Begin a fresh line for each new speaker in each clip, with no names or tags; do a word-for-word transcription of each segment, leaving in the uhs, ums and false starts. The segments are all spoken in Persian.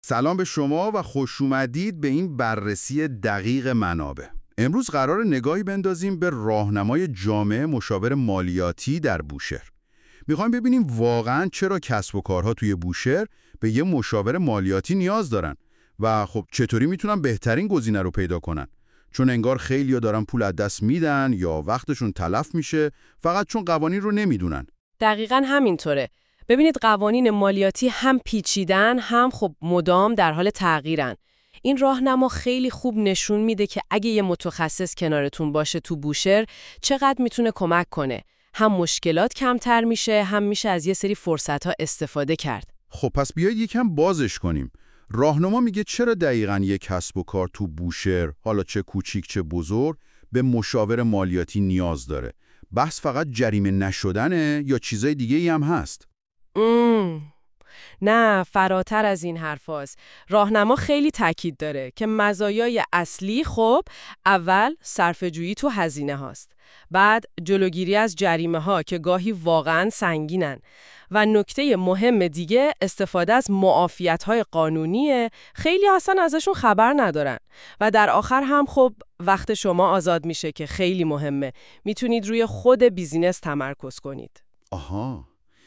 سلام به شما و خوش اومدید به این بررسی دقیق منابع. امروز قرار نگاهی بندازیم به راهنمای جامع مشاور مالیاتی در بوشهر. میخوایم ببینیم واقعاً چرا کسب و کارها توی بوشهر به یه مشاور مالیاتی نیاز دارن و خب چطوری میتونن بهترین گزینه رو پیدا کنن. چون انگار خیلی‌ها دارن پول از دست میدن یا وقتشون تلف میشه فقط چون قوانین رو نمیدونن.
دقیقاً همینطوره. ببینید قوانین مالیاتی هم پیچیدن هم خب مدام در حال تغییرن. این راهنما خیلی خوب نشون میده که اگه یه متخصص کنارتون باشه تو بوشهر چقدر میتونه کمک کنه. هم مشکلات کمتر میشه، هم میشه از یه سری فرصت‌ها استفاده کرد.
خب پس بیایید یکم بازش کنیم. راهنما میگه چرا دقیقاً یک کسب و کار تو بوشهر، حالا چه کوچیک چه بزرگ، به مشاور مالیاتی نیاز داره. بحث فقط جریمه نشدنه یا چیزای دیگه ای هم هست؟
ام. نه، فراتر از این حرفاست. راهنما خیلی تاکید داره که مزایای اصلی خب اول صرفه‌جویی تو هزینه هاست. بعد جلوگیری از جریمه ها که گاهی واقعاً سنگینن. و نکته مهم دیگه استفاده از معافیت‌های قانونیه، خیلی اصلا ازشون خبر ندارن. و در آخر هم خب وقت شما آزاد میشه که خیلی مهمه. میتونید روی خود بیزینس تمرکز کنید.
آها،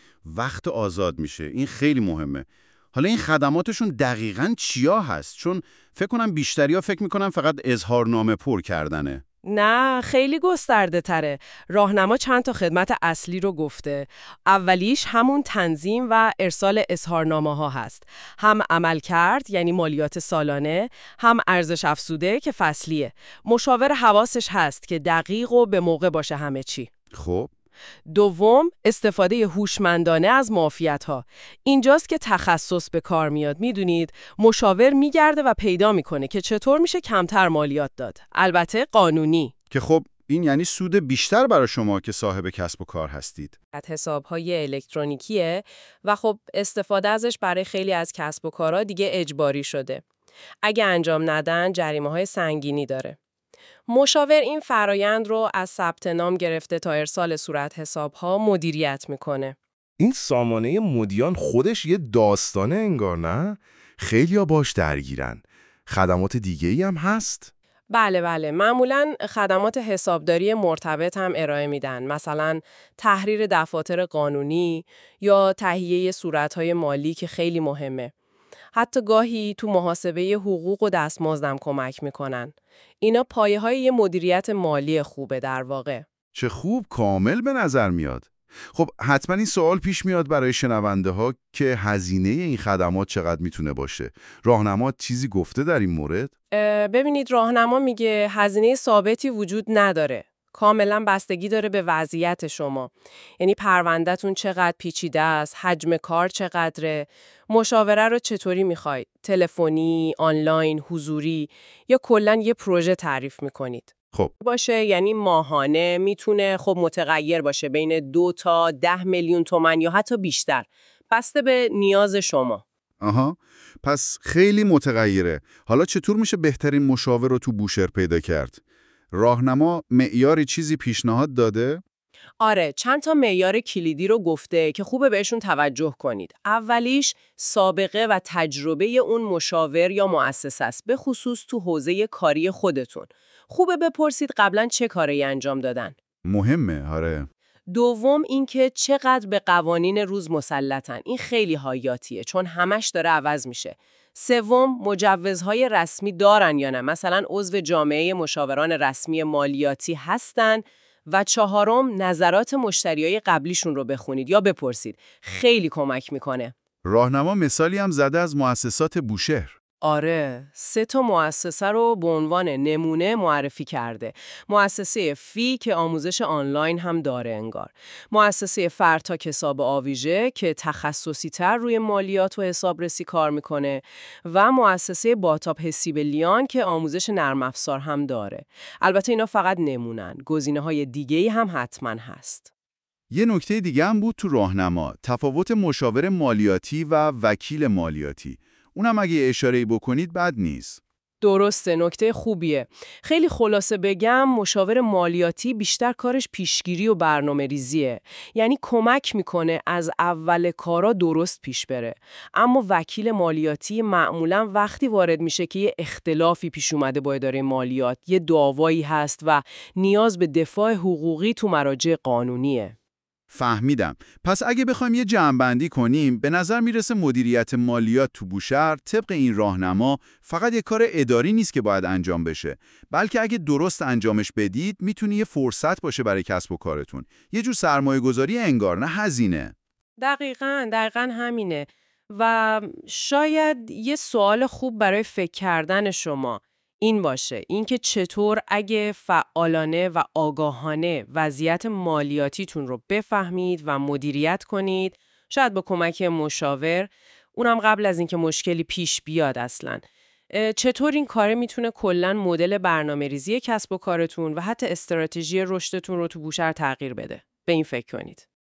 وقت آزاد میشه. این خیلی مهمه. حالا این خدماتشون دقیقاً چیا هست؟ چون فکر کنم بیشتریا فکر میکنن فقط اظهارنامه پر کردنه.
نه، خیلی گسترده تره. راهنما چند تا خدمت اصلی رو گفته. اولیش همون تنظیم و ارسال اظهارنامه ها هست. هم عمل کرد یعنی مالیات سالانه، هم ارزش افزوده که فصلیه. مشاور حواسش هست که دقیق و به موقع باشه همه چی.
خب
دوم، استفاده هوشمندانه از معافیت‌ها. اینجاست که تخصص به کار میاد. میدونید مشاور میگرده و پیدا میکنه که چطور میشه کمتر مالیات داد. البته قانونی.
که خب این یعنی سود بیشتر برای شما که صاحب کسب و کار هستید.
حساب‌های الکترونیکیه و خب استفاده ازش برای خیلی از کسب و کارها دیگه اجباری شده. اگه انجام ندن جریمه‌های سنگینی داره. مشاور این فرایند رو از ثبت نام گرفته تا ارسال صورت حساب‌ها مدیریت میکنه.
این سامانه مدیان خودش یه داستانه انگار، نه؟ خیلیا باش درگیرن. خدمات دیگه‌ای هم هست؟
بله بله، معمولاً خدمات حسابداری مرتبط هم ارائه میدن، مثلا تحریر دفاتر قانونی یا تهیه صورت‌های مالی که خیلی مهمه. حتی گاهی تو محاسبه حقوق و دستمزدم کمک میکنن. اینا پایه‌های یه مدیریت مالی خوبه در واقع.
چه خوب، کامل به نظر میاد. خب حتما این سوال پیش میاد برای شنونده ها که هزینه این خدمات چقدر میتونه باشه. راهنما چیزی گفته در این مورد؟
ببینید راهنما میگه هزینه ثابتی وجود نداره. کاملا بستگی داره به وضعیت شما. یعنی پروندهتون چقدر پیچیده است، حجم کار چقدره، مشاوره رو چطوری میخواید؟ تلفنی، آنلاین، حضوری یا کلاً یه پروژه تعریف میکنید؟
خب
باشه یعنی ماهانه میتونه خب متغیر باشه بین دو تا ده میلیون تومان یا حتی بیشتر. بسته به نیاز شما.
آها، پس خیلی متغیره. حالا چطور میشه بهترین مشاور رو تو بوشهر پیدا کرد؟ راهنما معیاری چیزی پیشنهاد داده؟
آره، چند تا معیار کلیدی رو گفته که خوبه بهشون توجه کنید. اولیش سابقه و تجربه اون مشاور یا مؤسسه است، به خصوص تو حوزه کاری خودتون. خوبه بپرسید قبلا چه کاری انجام دادن.
مهمه، آره.
دوم اینکه چقدر به قوانین روز مسلطن. این خیلی حیاتیه چون همش داره عوض میشه. سوم، مجوزهای رسمی دارن یا نه؟ مثلا عضو جامعه مشاوران رسمی مالیاتی هستن. و چهارم، نظرات مشتریای قبلیشون رو بخونید یا بپرسید. خیلی کمک میکنه.
راهنما مثالی هم زده از مؤسسات بوشهر.
آره، سه تا مؤسسه رو به عنوان نمونه معرفی کرده. مؤسسه فی که آموزش آنلاین هم داره انگار. مؤسسه فرتاک حساب آویژه که تخصصی تر روی مالیات و حسابرسی کار میکنه و مؤسسه باتاپ حسیبلیان که آموزش نرم افزار هم داره. البته اینا فقط نمونن. گزینه‌های دیگه‌ای هم حتما هست.
یه نکته دیگه هم بود تو راهنما، تفاوت مشاور مالیاتی و وکیل مالیاتی. اونم اگه اشاره‌ای بکنید بد نیست.
درسته، نکته خوبیه. خیلی خلاصه بگم مشاور مالیاتی بیشتر کارش پیشگیری و برنامه ریزیه. یعنی کمک میکنه از اول کارا درست پیش بره. اما وکیل مالیاتی معمولا وقتی وارد میشه که یه اختلافی پیش اومده با اداره مالیات، یه دعوایی هست و نیاز به دفاع حقوقی تو مراجع قانونیه.
فهمیدم. پس اگه بخوایم یه جمع‌بندی کنیم، به نظر میرسه مدیریت مالیات تو بوشهر طبق این راهنما فقط یه کار اداری نیست که باید انجام بشه، بلکه اگه درست انجامش بدید میتونه یه فرصت باشه برای کسب و کارتون. یه جور سرمایه‌گذاری انگار، نه هزینه.
دقیقاً، دقیقاً همینه. و شاید یه سوال خوب برای فکر کردن شما این باشه، اینکه چطور اگه فعالانه و آگاهانه وضعیت مالیاتیتون رو بفهمید و مدیریت کنید، شاید با کمک مشاور، اونم قبل از اینکه مشکلی پیش بیاد اصلاً. چطور این کار میتونه کلاً مدل برنامه‌ریزی کسب و کارتون و حتی استراتژی رشدتون رو تو بوشهر تغییر بده؟ به این فکر کنید.